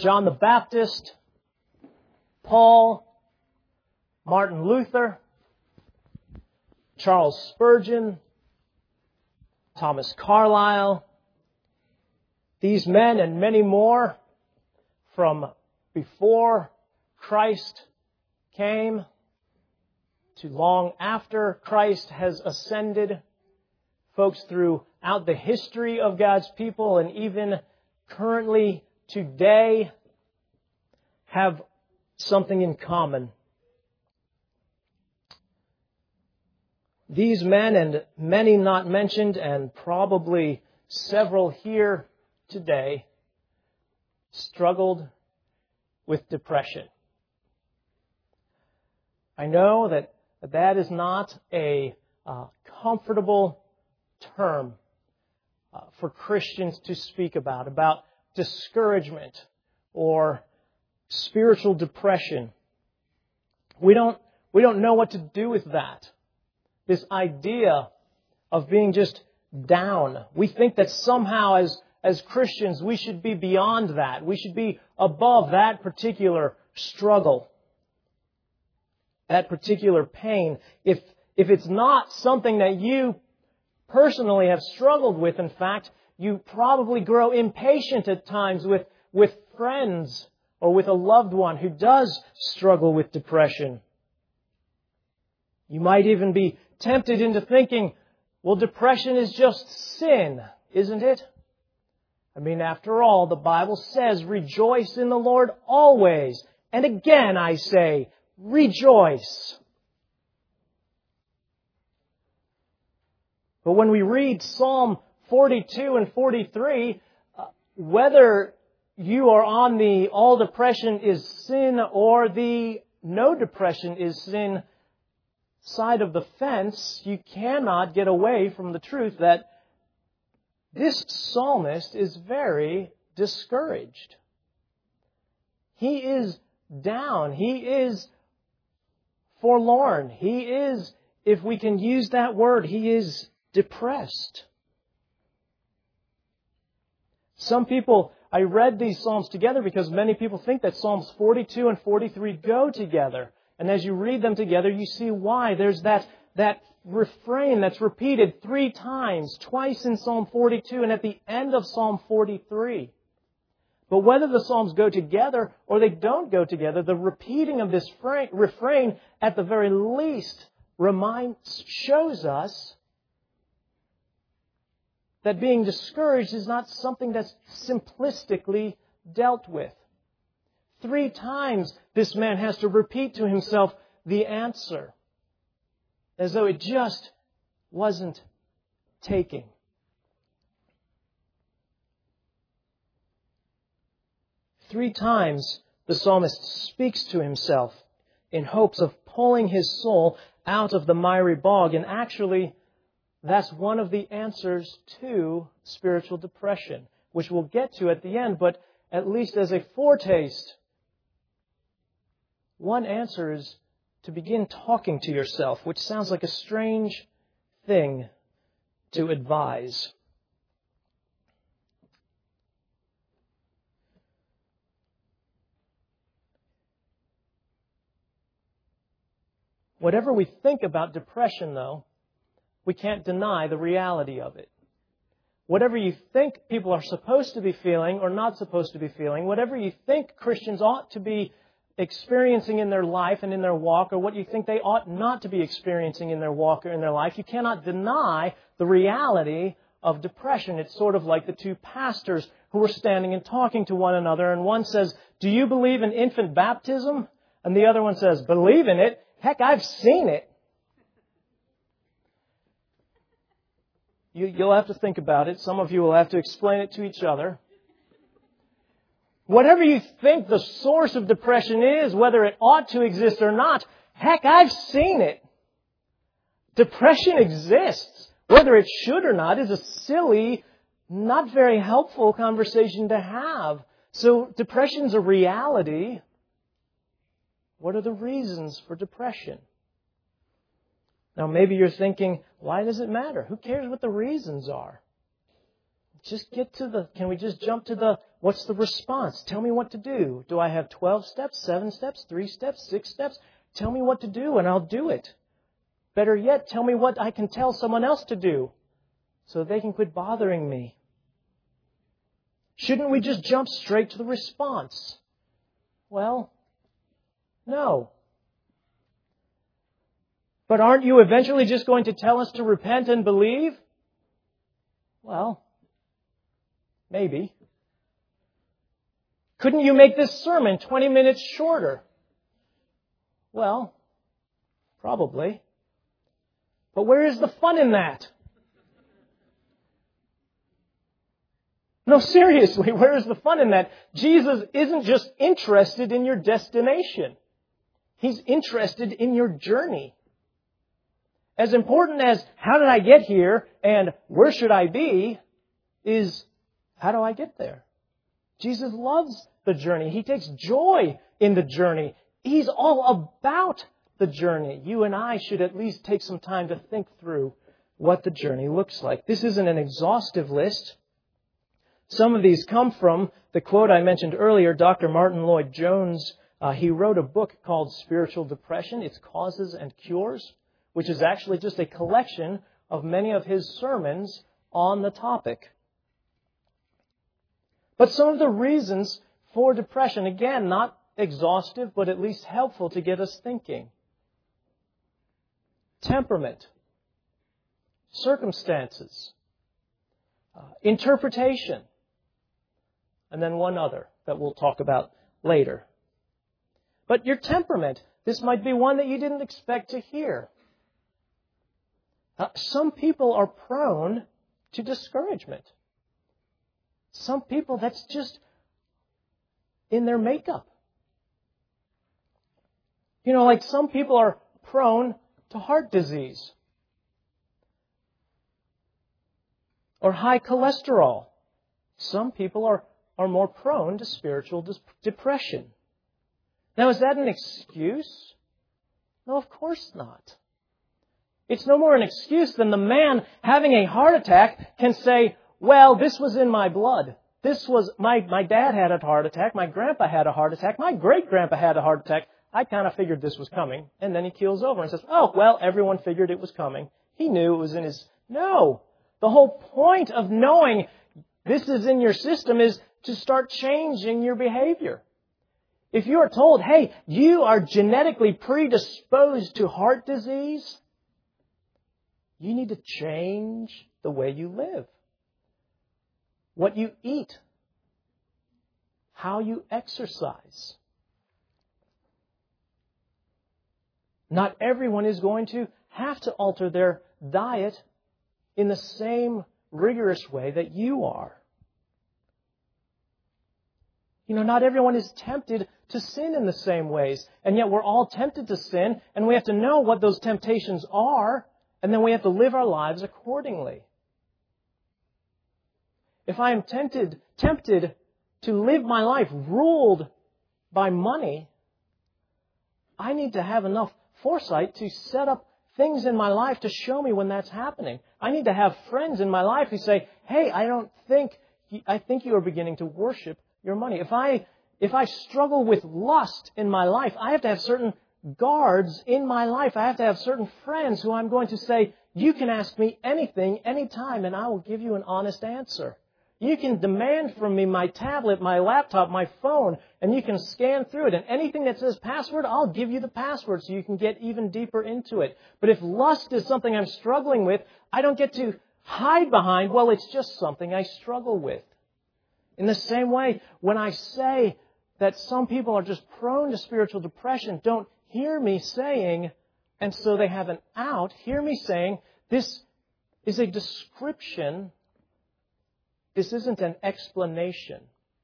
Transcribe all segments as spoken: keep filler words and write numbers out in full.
John the Baptist, Paul, Martin Luther, Charles Spurgeon, Thomas Carlyle. These men and many more from before Christ came to long after Christ has ascended, folks throughout the history of God's people and even currently today have something in common. These men and many not mentioned, and probably several here today, struggled with depression. I know that that is not a uh, comfortable term uh, for Christians to speak about, about discouragement or spiritual depression. We don't, we don't know what to do with that. This idea of being just down. We think that somehow as, as Christians we should be beyond that. We should be above that particular struggle, that particular pain. If, if it's not something that you personally have struggled with, in fact, you probably grow impatient at times with, with friends or with a loved one who does struggle with depression. You might even be tempted into thinking, well, depression is just sin, isn't it? I mean, after all, the Bible says, rejoice in the Lord always. And again, I say, rejoice. But when we read Psalm forty-two and forty-three, uh, whether you are on the all depression is sin or the no depression is sin side of the fence, you cannot get away from the truth that this psalmist is very discouraged. He is down. He is forlorn. He is, if we can use that word, he is depressed. Some people, I read these Psalms together because many people think that Psalms forty-two and forty-three go together. And as you read them together, you see why. There's that, that refrain that's repeated three times, twice in Psalm forty-two and at the end of Psalm forty-three. But whether the Psalms go together or they don't go together, the repeating of this refrain at the very least reminds, shows us that being discouraged is not something that's simplistically dealt with. Three times this man has to repeat to himself the answer, as though it just wasn't taking. Three times the psalmist speaks to himself in hopes of pulling his soul out of the miry bog, and actually that's one of the answers to spiritual depression, which we'll get to at the end, but at least as a foretaste, one answer is to begin talking to yourself, which sounds like a strange thing to advise. Whatever we think about depression, though, we can't deny the reality of it. Whatever you think people are supposed to be feeling or not supposed to be feeling, whatever you think Christians ought to be experiencing in their life and in their walk, or what you think they ought not to be experiencing in their walk or in their life, you cannot deny the reality of depression. It's sort of like the two pastors who were standing and talking to one another, and one says, "Do you believe in infant baptism?" And the other one says, "Believe in it? Heck, I've seen it." You, you'll have to think about it. Some of you will have to explain it to each other. Whatever you think the source of depression is, whether it ought to exist or not, heck, I've seen it. Depression exists. Whether it should or not is a silly, not very helpful conversation to have. So depression's a reality. What are the reasons for depression? Now maybe you're thinking, why does it matter? Who cares what the reasons are? just get to the, can we just jump to the, what's the response? Tell me what to do. Do I have twelve steps, seven steps, three steps, six steps? Tell me what to do and I'll do it. Better yet, tell me what I can tell someone else to do so they can quit bothering me. Shouldn't we just jump straight to the response? Well, no. But aren't you eventually just going to tell us to repent and believe? Well, maybe. Couldn't you make this sermon twenty minutes shorter? Well, probably. But where is the fun in that? No, seriously, where is the fun in that? Jesus isn't just interested in your destination. He's interested in your journey. As important as how did I get here and where should I be is how do I get there? Jesus loves the journey. He takes joy in the journey. He's all about the journey. You and I should at least take some time to think through what the journey looks like. This isn't an exhaustive list. Some of these come from the quote I mentioned earlier, Doctor Martin Lloyd-Jones. Uh, he wrote a book called Spiritual Depression, Its Causes and Cures, which is actually just a collection of many of his sermons on the topic. But some of the reasons for depression, again, not exhaustive, but at least helpful to get us thinking. Temperament, circumstances, uh, interpretation, and then one other that we'll talk about later. But your temperament, this might be one that you didn't expect to hear. Uh, some people are prone to discouragement. Some people, that's just in their makeup. You know, like some people are prone to heart disease or high cholesterol. Some people are, are more prone to spiritual dis- depression. Now, is that an excuse? No, of course not. It's no more an excuse than the man having a heart attack can say, well, this was in my blood. This was, my, my dad had a heart attack. My grandpa had a heart attack. My great-grandpa had a heart attack. I kind of figured this was coming. And then he keels over and says, oh, well, everyone figured it was coming. He knew it was in his... No. The whole point of knowing this is in your system is to start changing your behavior. If you are told, hey, you are genetically predisposed to heart disease, you need to change the way you live, what you eat, how you exercise. Not everyone is going to have to alter their diet in the same rigorous way that you are. You know, not everyone is tempted to sin in the same ways. And yet we're all tempted to sin, and we have to know what those temptations are, and then we have to live our lives accordingly. If I am tempted, tempted to live my life ruled by money, I need to have enough foresight to set up things in my life to show me when that's happening. I need to have friends in my life who say, hey, I don't think, I think you are beginning to worship your money. If I, if I struggle with lust in my life, I have to have certain guards in my life. I have to have certain friends who I'm going to say, you can ask me anything, anytime, and I will give you an honest answer. You can demand from me my tablet, my laptop, my phone, and you can scan through it. And anything that says password, I'll give you the password so you can get even deeper into it. But if lust is something I'm struggling with, I don't get to hide behind, well, it's just something I struggle with. In the same way, when I say that some people are just prone to spiritual depression, don't hear me saying, and so they have an out. Hear me saying, this is a description. This isn't an explanation.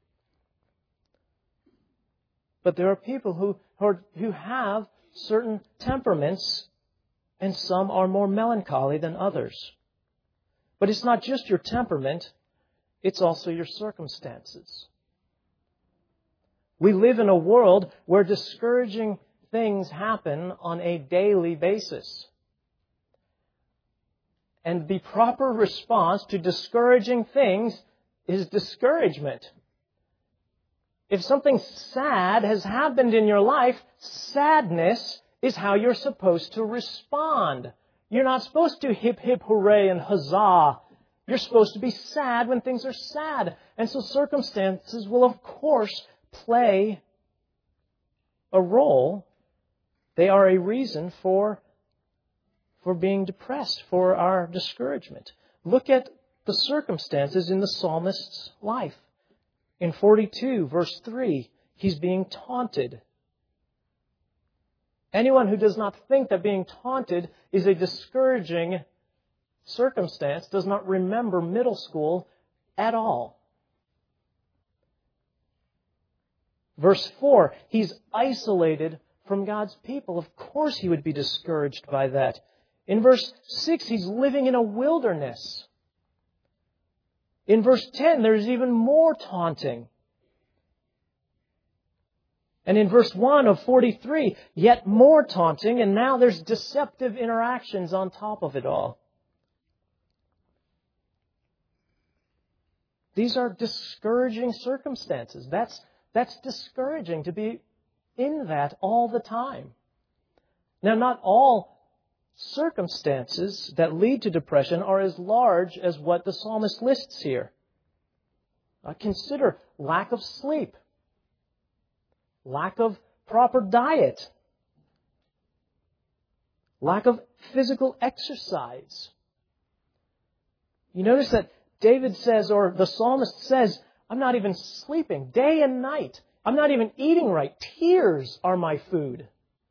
But there are people who, who, are, who have certain temperaments, and some are more melancholy than others. But it's not just your temperament, it's also your circumstances. We live in a world where discouraging things happen on a daily basis. And the proper response to discouraging things is discouragement. If something sad has happened in your life, sadness is how you're supposed to respond. You're not supposed to hip, hip, hooray and huzzah. You're supposed to be sad when things are sad. And so circumstances will, of course, play a role. They are a reason for, for being depressed, for our discouragement. Look at the circumstances in the psalmist's life. In forty-two, verse three, he's being taunted. Anyone who does not think that being taunted is a discouraging circumstance does not remember middle school at all. Verse four, he's isolated from God's people. Of course he would be discouraged by that. In verse six, he's living in a wilderness. In verse ten, there's even more taunting. And in verse one of forty-three, yet more taunting, and now there's deceptive interactions on top of it all. These are discouraging circumstances. That's, that's discouraging to be in that all the time. Now, not all circumstances that lead to depression are as large as what the psalmist lists here. Uh, consider lack of sleep, lack of proper diet, lack of physical exercise. You notice that David says, or the psalmist says, I'm not even sleeping day and night. I'm not even eating right. Tears are my food.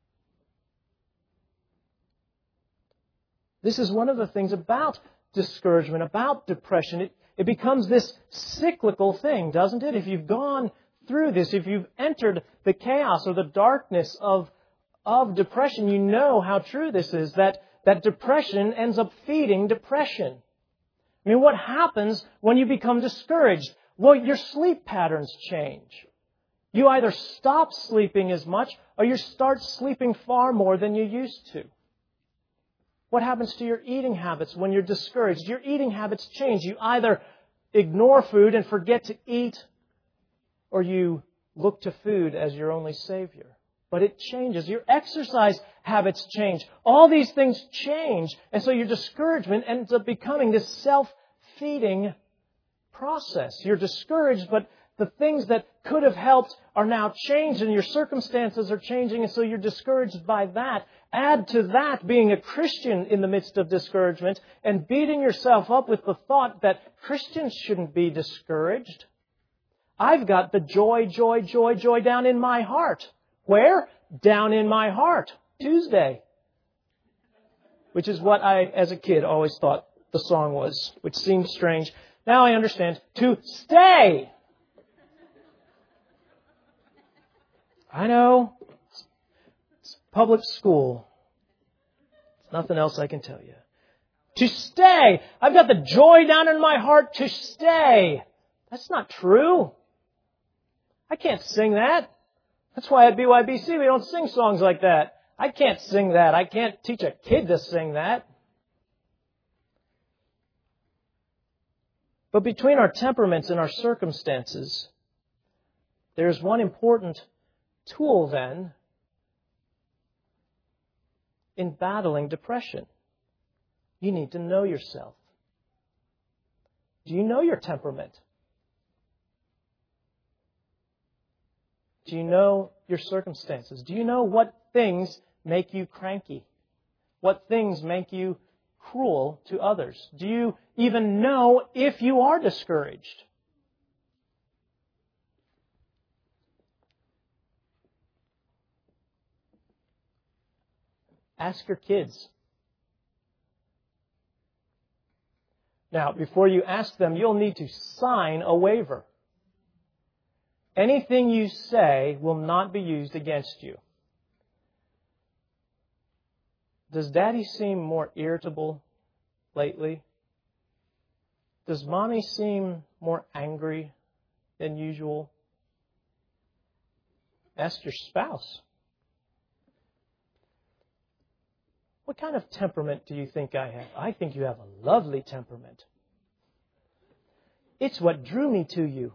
This is one of the things about discouragement, about depression. It, it becomes this cyclical thing, doesn't it? If you've gone through this, if you've entered the chaos or the darkness of, of depression, you know how true this is, that, that depression ends up feeding depression. I mean, what happens when you become discouraged? Well, your sleep patterns change. You either stop sleeping as much or you start sleeping far more than you used to. What happens to your eating habits when you're discouraged? Your eating habits change. You either ignore food and forget to eat, or you look to food as your only savior. But it changes. Your exercise habits change. All these things change. And so your discouragement ends up becoming this self-feeding process. You're discouraged, but the things that could have helped are now changed and your circumstances are changing, and so you're discouraged by that. Add to that being a Christian in the midst of discouragement and beating yourself up with the thought that Christians shouldn't be discouraged. I've got the joy, joy, joy, joy down in my heart. Where? Down in my heart. Tuesday. Which is what I, as a kid, always thought the song was, which seemed strange. Now I understand. To stay. I know. It's public school. There's nothing else I can tell you. To stay. I've got the joy down in my heart to stay. That's not true. I can't sing that. That's why at B Y B C we don't sing songs like that. I can't sing that. I can't teach a kid to sing that. But between our temperaments and our circumstances, there's one important tool then in battling depression. You need to know yourself. Do you know your temperament? Do you know your circumstances? Do you know what things make you cranky? What things make you cruel to others? Do you even know if you are discouraged? Ask your kids. Now, before you ask them, you'll need to sign a waiver. Anything you say will not be used against you. Does Daddy seem more irritable lately? Does Mommy seem more angry than usual? Ask your spouse. What kind of temperament do you think I have? I think you have a lovely temperament. It's what drew me to you.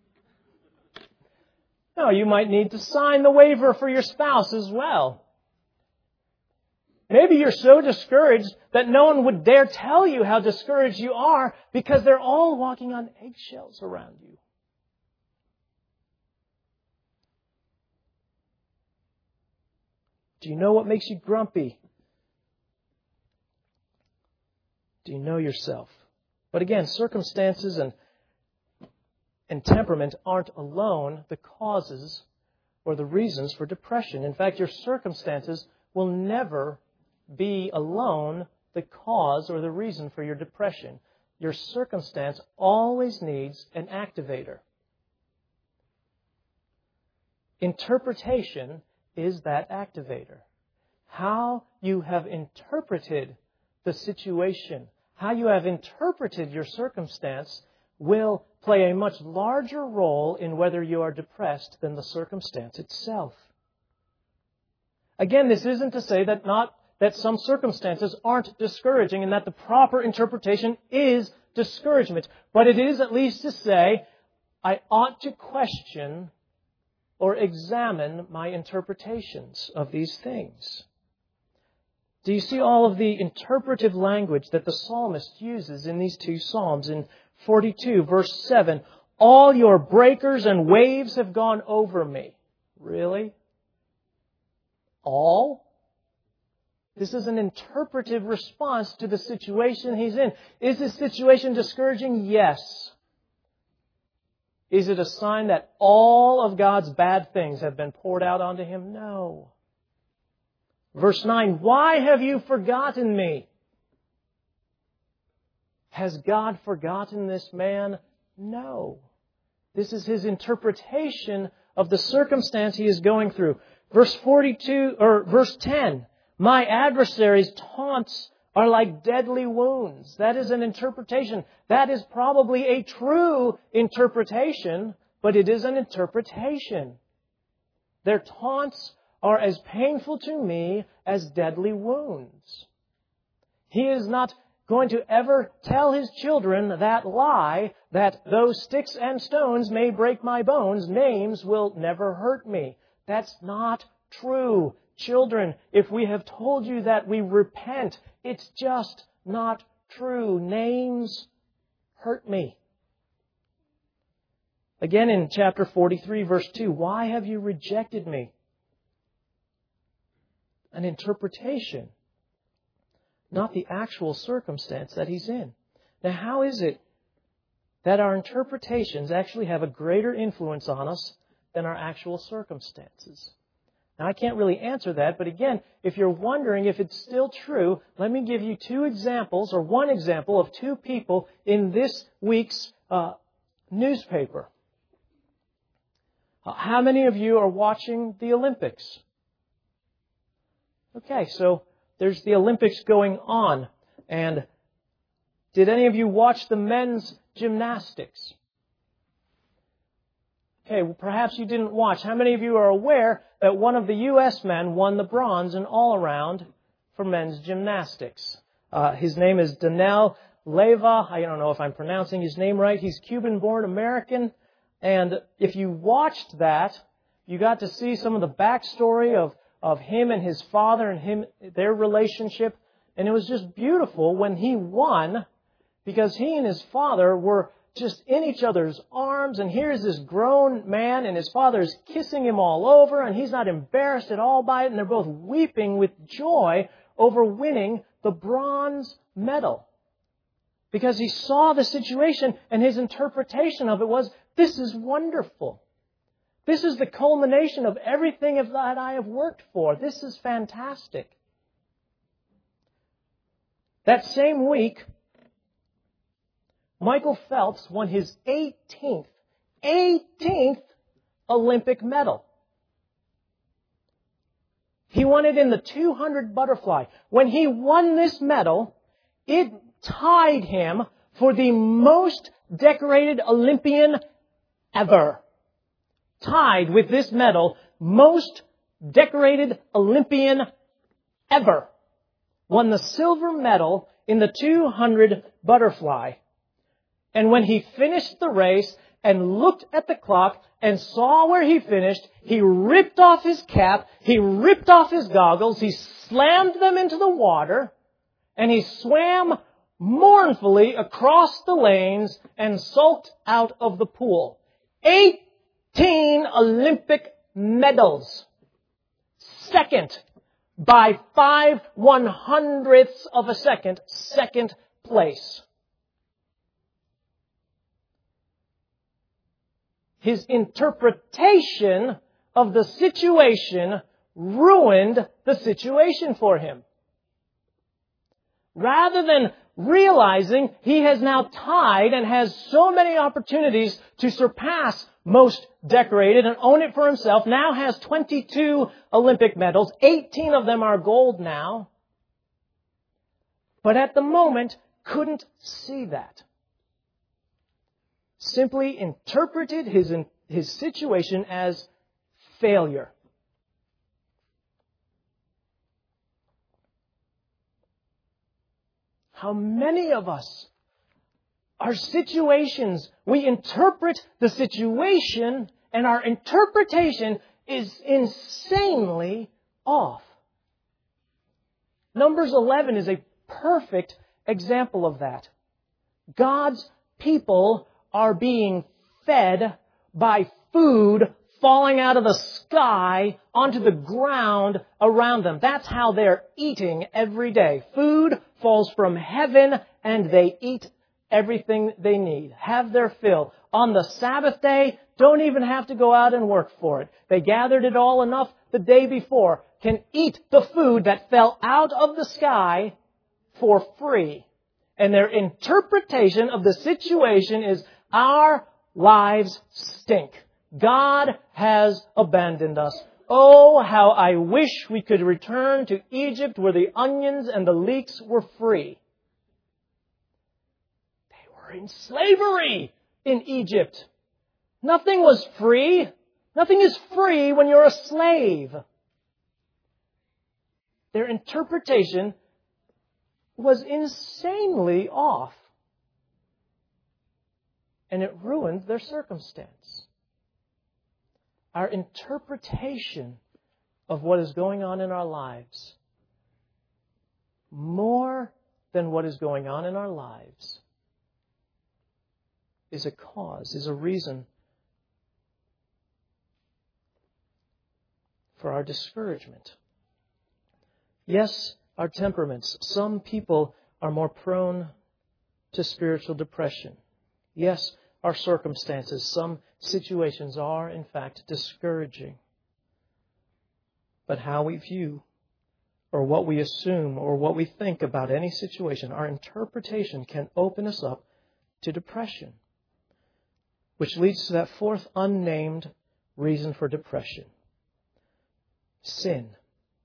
No, you might need to sign the waiver for your spouse as well. Maybe you're so discouraged that no one would dare tell you how discouraged you are because they're all walking on eggshells around you. Do you know what makes you grumpy? Do you know yourself? But again, circumstances and, and temperament aren't alone the causes or the reasons for depression. In fact, your circumstances will never be alone the cause or the reason for your depression. Your circumstance always needs an activator. Interpretation is that activator. How you have interpreted the situation, how you have interpreted your circumstance will play a much larger role in whether you are depressed than the circumstance itself. Again, this isn't to say that not that some circumstances aren't discouraging and that the proper interpretation is discouragement. But it is at least to say, I ought to question or examine my interpretations of these things. Do you see all of the interpretive language that the psalmist uses in these two psalms? In forty-two, verse seven, all your breakers and waves have gone over me. Really? All? This is an interpretive response to the situation he's in. Is this situation discouraging? Yes. Is it a sign that all of God's bad things have been poured out onto him? No. Verse nine, why have you forgotten me? Has God forgotten this man? No. This is his interpretation of the circumstance he is going through. Verse forty-two, or verse ten, my adversaries' taunts are like deadly wounds. That is an interpretation. That is probably a true interpretation, but it is an interpretation. Their taunts are as painful to me as deadly wounds. He is not going to ever tell his children that lie, that though sticks and stones may break my bones, names will never hurt me. That's not true. Children, if we have told you that we repent, it's just not true. Names hurt me. Again in chapter forty-three, verse two, why have you rejected me? An interpretation, not the actual circumstance that he's in. Now, how is it that our interpretations actually have a greater influence on us than our actual circumstances? Now, I can't really answer that, but again, if you're wondering if it's still true, let me give you two examples, or one example of two people in this week's uh, newspaper. Uh, how many of you are watching the Olympics? Okay, so there's the Olympics going on. And did any of you watch the men's gymnastics? Okay, well, perhaps you didn't watch. How many of you are aware that one of the U S men won the bronze in all-around for men's gymnastics? Uh, his name is Daniel Leyva. I don't know if I'm pronouncing his name right. He's Cuban-born American. And if you watched that, you got to see some of the backstory of, of him and his father and him, their relationship. And it was just beautiful when he won, because he and his father were just in each other's arms, and here's this grown man, and his father's kissing him all over, and he's not embarrassed at all by it, and they're both weeping with joy over winning the bronze medal. Because he saw the situation, and his interpretation of it was, this is wonderful. This is the culmination of everything that I have worked for. This is fantastic. That same week, Michael Phelps won his eighteenth, eighteenth Olympic medal. He won it in the two hundred butterfly. When he won this medal, it tied him for the most decorated Olympian ever. Tied with this medal, most decorated Olympian ever. Won the silver medal in the two hundred butterfly. And when he finished the race and looked at the clock and saw where he finished, he ripped off his cap, he ripped off his goggles, he slammed them into the water, and he swam mournfully across the lanes and sulked out of the pool. Eighteen Olympic medals. Second, by five one hundredths of a second, second place. His interpretation of the situation ruined the situation for him. Rather than realizing he has now tied and has so many opportunities to surpass most decorated and own it for himself, now has twenty-two Olympic medals. eighteen of them are gold now. But at the moment, couldn't see that. Simply interpreted his, his situation as failure. How many of us, our situations, we interpret the situation and our interpretation is insanely off. Numbers eleven is a perfect example of that. God's people are being fed by food falling out of the sky onto the ground around them. That's how they're eating every day. Food falls from heaven and they eat everything they need. Have their fill. On the Sabbath day, don't even have to go out and work for it. They gathered it all enough the day before. Can eat the food that fell out of the sky for free. And their interpretation of the situation is, our lives stink. God has abandoned us. Oh, how I wish we could return to Egypt where the onions and the leeks were free. They were in slavery in Egypt. Nothing was free. Nothing is free when you're a slave. Their interpretation was insanely off. And it ruined their circumstance. Our interpretation of what is going on in our lives, more than what is going on in our lives, is a cause, is a reason for our discouragement. Yes, our temperaments. Some people are more prone to spiritual depression. Yes, our circumstances. Some situations are, in fact, discouraging. But how we view, or what we assume, or what we think about any situation, our interpretation can open us up to depression. Which leads to that fourth unnamed reason for depression. Sin.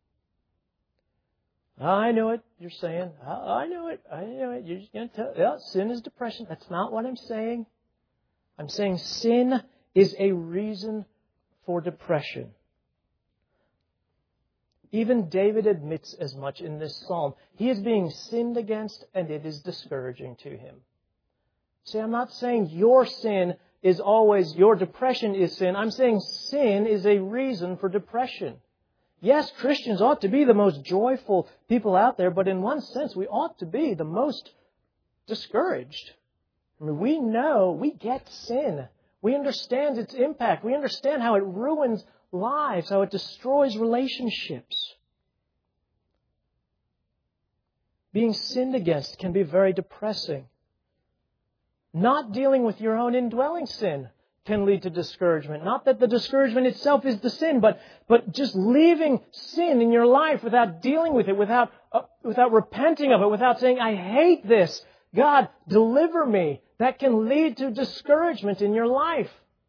I know it, you're saying. I know it, I know it. You're just going to tell, yeah, sin is depression. That's not what I'm saying. I'm saying sin is a reason for depression. Even David admits as much in this psalm. He is being sinned against and it is discouraging to him. See, I'm not saying your sin is always, your depression is sin. I'm saying sin is a reason for depression. Yes, Christians ought to be the most joyful people out there, but in one sense, we ought to be the most discouraged. I mean, we know, we get sin. We understand its impact. We understand how it ruins lives, how it destroys relationships. Being sinned against can be very depressing. Not dealing with your own indwelling sin can lead to discouragement. Not that the discouragement itself is the sin, but but just leaving sin in your life without dealing with it, without uh, without repenting of it, without saying, I hate this. God, deliver me. That can lead to discouragement in your life.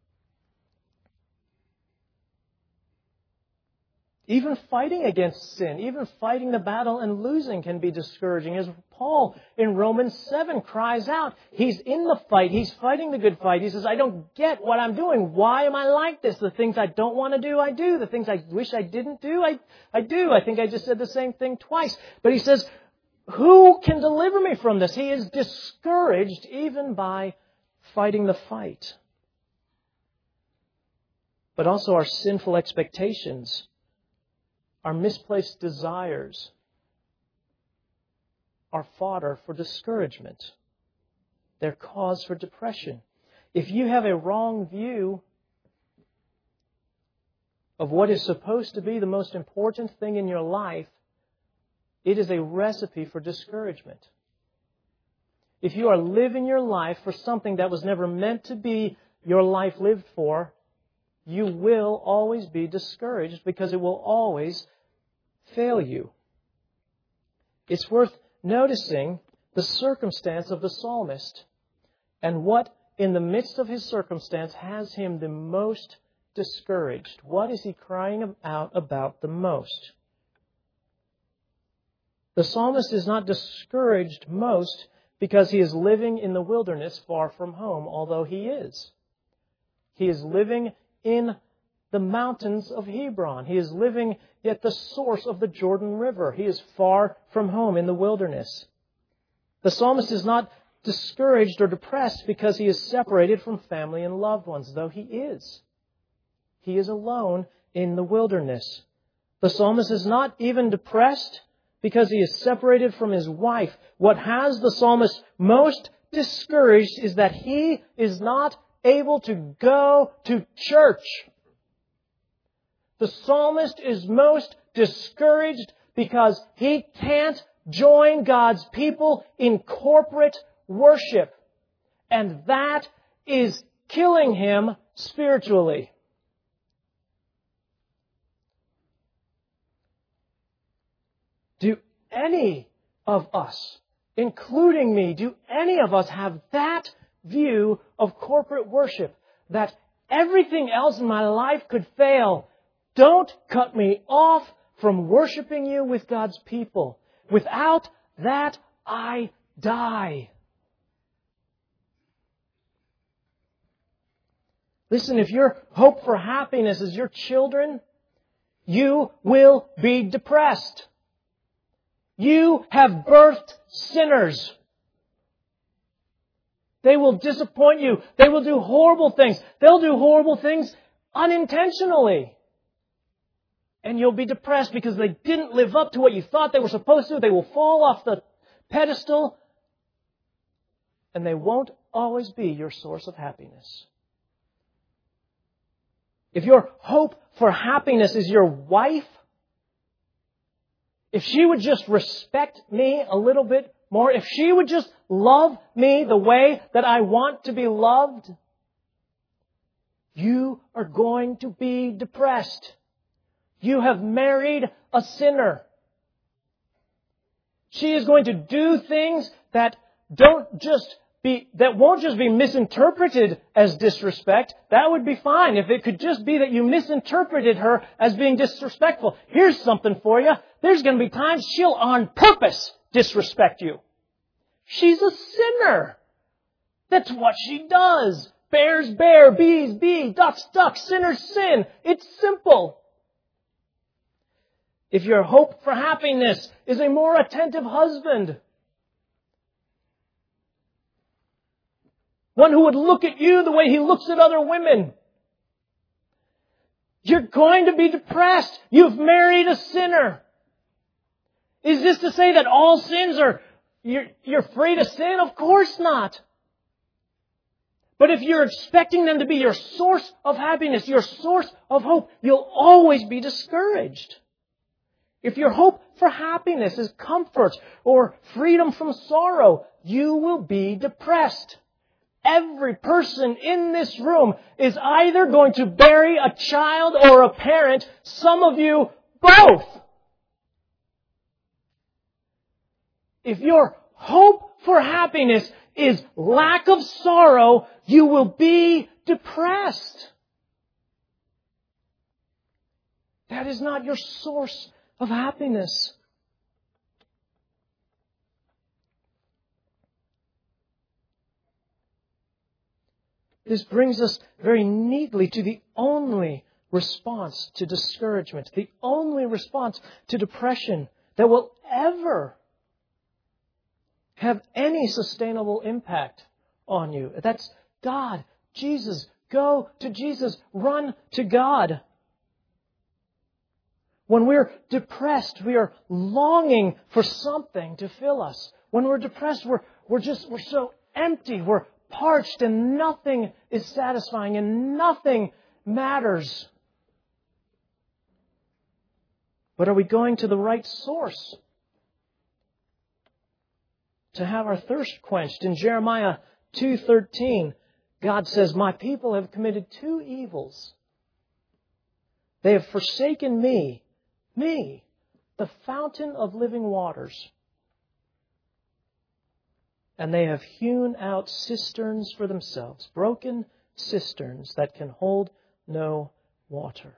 Even fighting against sin, even fighting the battle and losing can be discouraging. As Paul in Romans seven cries out, he's in the fight, he's fighting the good fight. He says, I don't get what I'm doing. Why am I like this? The things I don't want to do, I do. The things I wish I didn't do, I, I do. I think I just said the same thing twice. But he says, who can deliver me from this? He is discouraged even by fighting the fight. But also our sinful expectations, our misplaced desires, are fodder for discouragement. They're cause for depression. If you have a wrong view of what is supposed to be the most important thing in your life, it is a recipe for discouragement. If you are living your life for something that was never meant to be your life lived for, you will always be discouraged because it will always fail you. It's worth noticing the circumstance of the psalmist and what in the midst of his circumstance has him the most discouraged. What is he crying out about the most? The psalmist is not discouraged most because he is living in the wilderness far from home, although he is. He is living in the mountains of Hebron. He is living at the source of the Jordan River. He is far from home in the wilderness. The psalmist is not discouraged or depressed because he is separated from family and loved ones, though he is. He is alone in the wilderness. The psalmist is not even depressed because he is separated from his wife. What has the psalmist most discouraged is that he is not able to go to church. The psalmist is most discouraged because he can't join God's people in corporate worship. And that is killing him spiritually. Do any of us, including me, do any of us have that view of corporate worship, that everything else in my life could fail? Don't cut me off from worshiping you with God's people. Without that, I die. Listen, if your hope for happiness is your children, you will be depressed. You have birthed sinners. They will disappoint you. They will do horrible things. They'll do horrible things unintentionally. And you'll be depressed because they didn't live up to what you thought they were supposed to. They will fall off the pedestal. And they won't always be your source of happiness. If your hope for happiness is your wife, if she would just respect me a little bit more, if she would just love me the way that I want to be loved, you are going to be depressed. You have married a sinner. She is going to do things that don't just be, that won't just be misinterpreted as disrespect. That would be fine if it could just be that you misinterpreted her as being disrespectful. Here's something for you. There's going to be times she'll on purpose disrespect you. She's a sinner. That's what she does. Bears bear, bees bee, ducks duck, sinners sin. It's simple. If your hope for happiness is a more attentive husband, one who would look at you the way he looks at other women, you're going to be depressed. You've married a sinner. Is this to say that all sins are, you're, you're free to sin? Of course not. But if you're expecting them to be your source of happiness, your source of hope, you'll always be discouraged. If your hope for happiness is comfort or freedom from sorrow, you will be depressed. Every person in this room is either going to bury a child or a parent, some of you both. If your hope for happiness is lack of sorrow, you will be depressed. That is not your source of happiness. This brings us very neatly to the only response to discouragement, the only response to depression that will ever have any sustainable impact on you. That's God, Jesus. Go to Jesus. Run to God. When we're depressed, we are longing for something to fill us. When we're depressed, we're, we're just, we're so empty. We're parched and nothing is satisfying and nothing matters. But are we going to the right source to have our thirst quenched? In Jeremiah two thirteen, God says, "My people have committed two evils. They have forsaken me, me, the fountain of living waters. And they have hewn out cisterns for themselves, broken cisterns that can hold no water."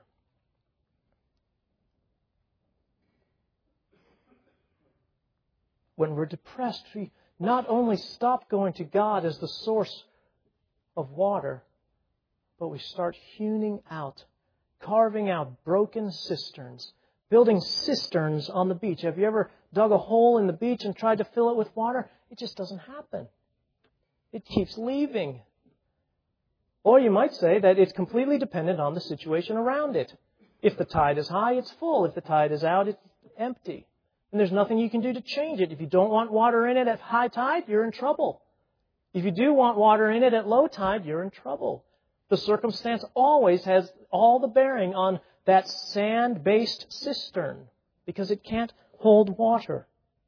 When we're depressed, we not only stop going to God as the source of water, but we start hewing out, carving out broken cisterns, building cisterns on the beach. Have you ever dug a hole in the beach and tried to fill it with water? It just doesn't happen. It keeps leaving. Or you might say that it's completely dependent on the situation around it. If the tide is high, it's full. If the tide is out, it's empty. And there's nothing you can do to change it. If you don't want water in it at high tide, you're in trouble. If you do want water in it at low tide, you're in trouble. The circumstance always has all the bearing on that sand-based cistern because it can't hold water.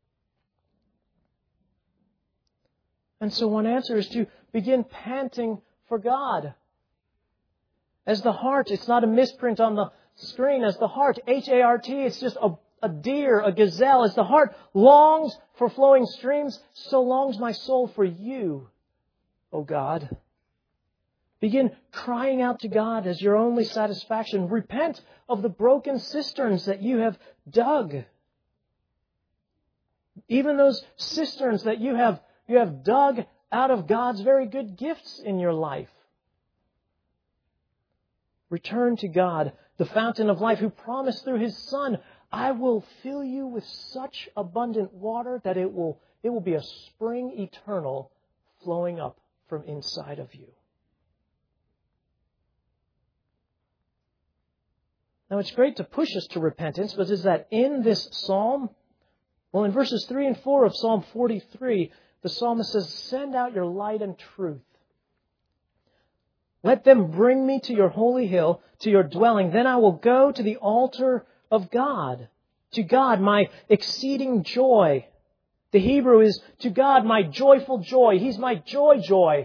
And so one answer is to begin panting for God. As the hart, it's not a misprint on the screen, as the hart, H A R T, it's just a, a deer, a gazelle. As the hart longs for flowing streams, so longs my soul for you, O God. Begin crying out to God as your only satisfaction. Repent of the broken cisterns that you have dug. Even those cisterns that you have, you have dug out of God's very good gifts in your life. Return to God, the fountain of life, who promised through His Son, "I will fill you with such abundant water that it will, it will be a spring eternal flowing up from inside of you." Now, it's great to push us to repentance, but is that in this psalm? Well, in verses three and four of Psalm forty-three, the psalmist says, "Send out your light and truth. Let them bring me to your holy hill, to your dwelling. Then I will go to the altar of God, to God, my exceeding joy." The Hebrew is, "to God, my joyful joy." He's my joy, joy.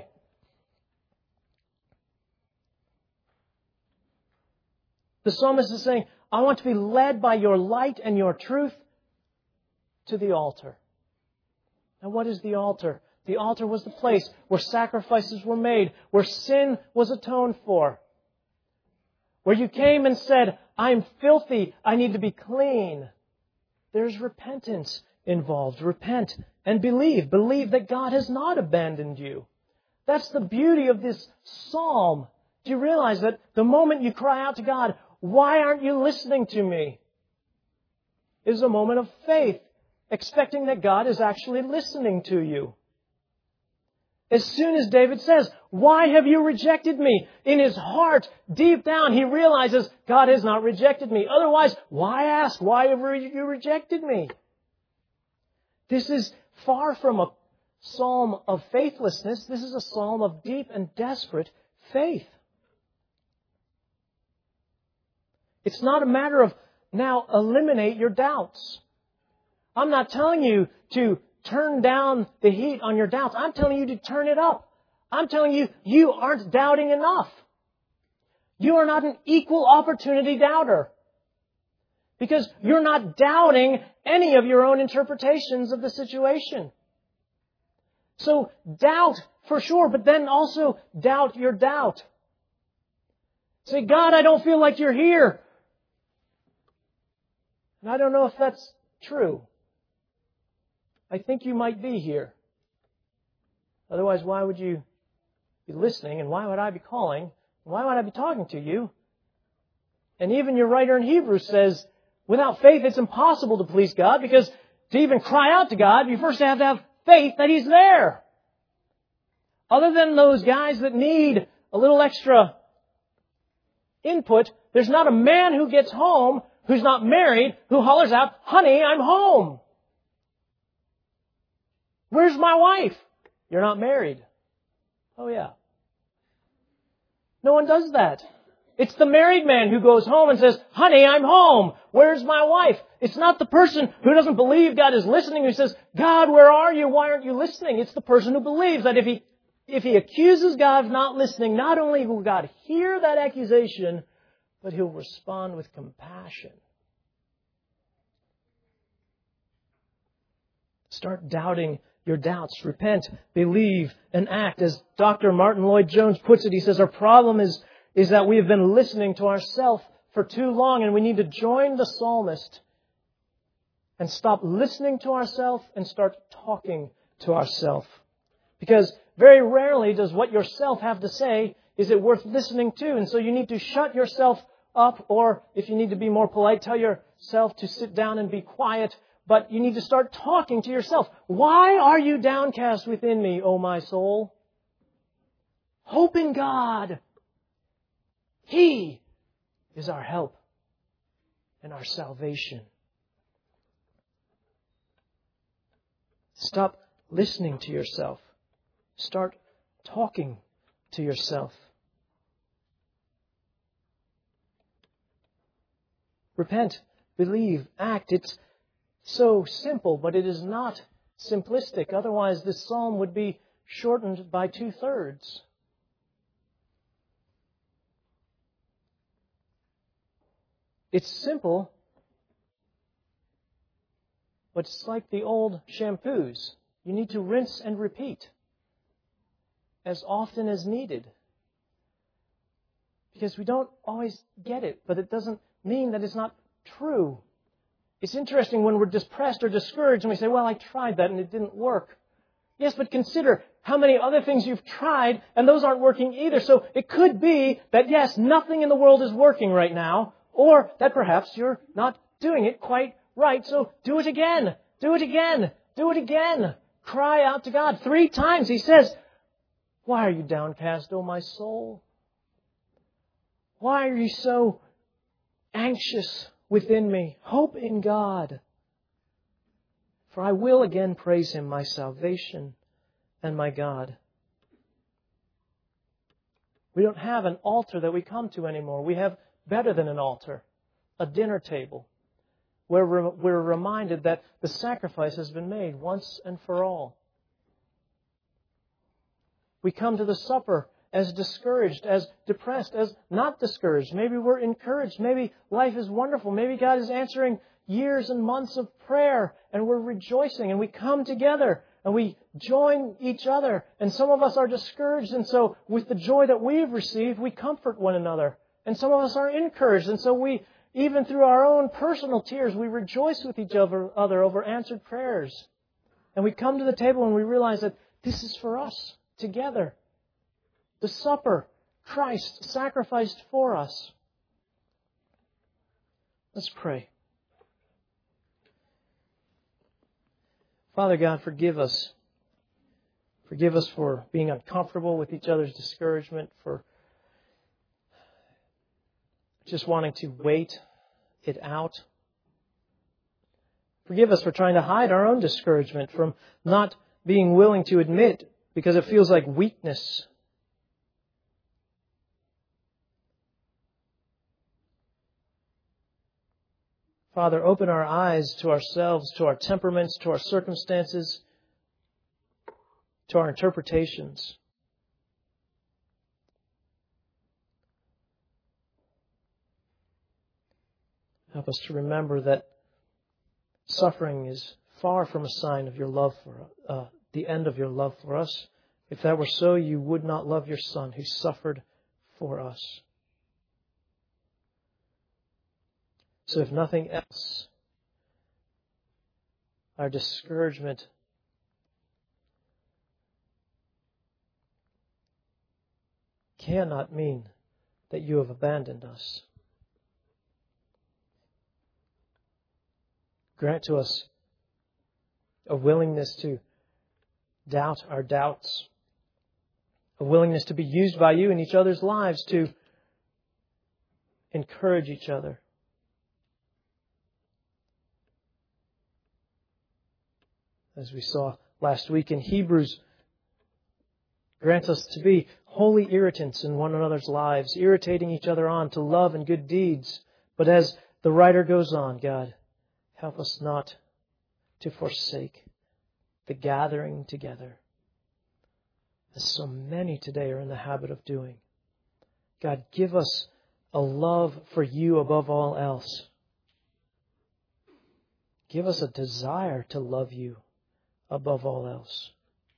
The psalmist is saying, I want to be led by your light and your truth to the altar. And what is the altar? The altar was the place where sacrifices were made, where sin was atoned for. Where you came and said, "I'm filthy, I need to be clean." There's repentance involved. Repent and believe. Believe that God has not abandoned you. That's the beauty of this psalm. Do you realize that the moment you cry out to God, "Why aren't you listening to me?" is a moment of faith, expecting that God is actually listening to you. As soon as David says, "Why have you rejected me?" in his heart, deep down, he realizes God has not rejected me. Otherwise, why ask, "Why have you rejected me?" This is far from a psalm of faithlessness. This is a psalm of deep and desperate faith. It's not a matter of now eliminate your doubts. I'm not telling you to turn down the heat on your doubts. I'm telling you to turn it up. I'm telling you, you aren't doubting enough. You are not an equal opportunity doubter. Because you're not doubting any of your own interpretations of the situation. So doubt for sure, but then also doubt your doubt. Say, "God, I don't feel like you're here." And I don't know if that's true. I think you might be here. Otherwise, why would you be listening? And why would I be calling? Why would I be talking to you? And even your writer in Hebrews says, without faith, it's impossible to please God, because to even cry out to God, you first have to have faith that He's there. Other than those guys that need a little extra input, there's not a man who gets home who's not married who hollers out, "Honey, I'm home." "Where's my wife?" "You're not married." "Oh yeah." No one does that. It's the married man who goes home and says, "Honey, I'm home. Where's my wife?" It's not the person who doesn't believe God is listening who says, "God, where are you? Why aren't you listening?" It's the person who believes that if he, if he accuses God of not listening, not only will God hear that accusation, but He'll respond with compassion. Start doubting your doubts. Repent, believe, and act. As Doctor Martin Lloyd-Jones puts it, he says, our problem is is that we have been listening to ourselves for too long, and we need to join the psalmist and stop listening to ourselves and start talking to ourselves. Because very rarely does what yourself have to say, is it worth listening to? And so you need to shut yourself up, or if you need to be more polite, tell yourself to sit down and be quiet. But you need to start talking to yourself. Why are you downcast within me, O my soul? Hope in God. He is our help and our salvation. Stop listening to yourself. Start talking to yourself. Repent, believe, act. It's so simple, but it is not simplistic. Otherwise, this psalm would be shortened by two-thirds. It's simple, but it's like the old shampoos. You need to rinse and repeat as often as needed. Because we don't always get it, but it doesn't mean that it's not true. It's interesting when we're depressed or discouraged and we say, "Well, I tried that and it didn't work." Yes, but consider how many other things you've tried and those aren't working either. So it could be that, yes, nothing in the world is working right now, or that perhaps you're not doing it quite right. So do it again. Do it again. Do it again. Cry out to God. Three times He says, "Why are you downcast, O my soul? Why are you so anxious within me? Hope in God. For I will again praise Him, my salvation and my God." We don't have an altar that we come to anymore. We have better than an altar, a dinner table, where we're reminded that the sacrifice has been made once and for all. We come to the supper as discouraged, as depressed, as not discouraged. Maybe we're encouraged. Maybe life is wonderful. Maybe God is answering years and months of prayer and we're rejoicing and we come together and we join each other. And some of us are discouraged, and so with the joy that we've received, we comfort one another. And some of us are encouraged, and so we, even through our own personal tears, we rejoice with each other over answered prayers. And we come to the table and we realize that this is for us together. The supper, Christ sacrificed for us. Let's pray. Father God, forgive us. Forgive us for being uncomfortable with each other's discouragement, for just wanting to wait it out. Forgive us for trying to hide our own discouragement, from not being willing to admit because it feels like weakness. Father, open our eyes to ourselves, to our temperaments, to our circumstances, to our interpretations. Help us to remember that suffering is far from a sign of your love for uh, the end of your love for us. If that were so, you would not love your Son who suffered for us. So if nothing else, our discouragement cannot mean that you have abandoned us. Grant to us a willingness to doubt our doubts, a willingness to be used by you in each other's lives to encourage each other. As we saw last week in Hebrews, grant us to be holy irritants in one another's lives, irritating each other on to love and good deeds. But as the writer goes on, God, help us not to forsake the gathering together, as so many today are in the habit of doing. God, give us a love for you above all else. Give us a desire to love you above all else.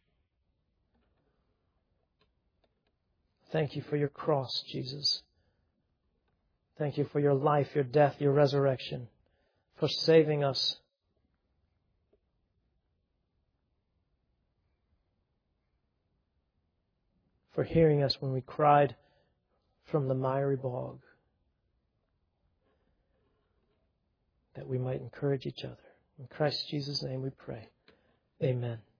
Thank you for your cross, Jesus. Thank you for your life, your death, your resurrection, for saving us. For hearing us when we cried from the miry bog, that we might encourage each other. In Christ Jesus' name we pray. Amen.